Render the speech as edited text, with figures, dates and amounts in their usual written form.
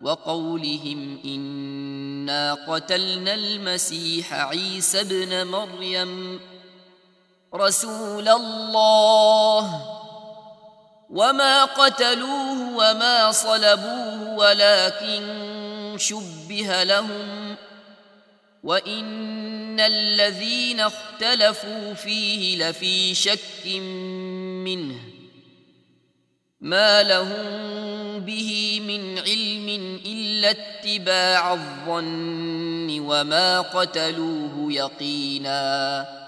وقولهم إنا قتلنا المسيح عيسى ابن مريم رسول الله وما قتلوه وما صلبوه ولكن شبه لهم وإن الذين اختلفوا فيه لفي شك منه ما لهم به من علم إلا اتباع الظن وما قتلوه يقينا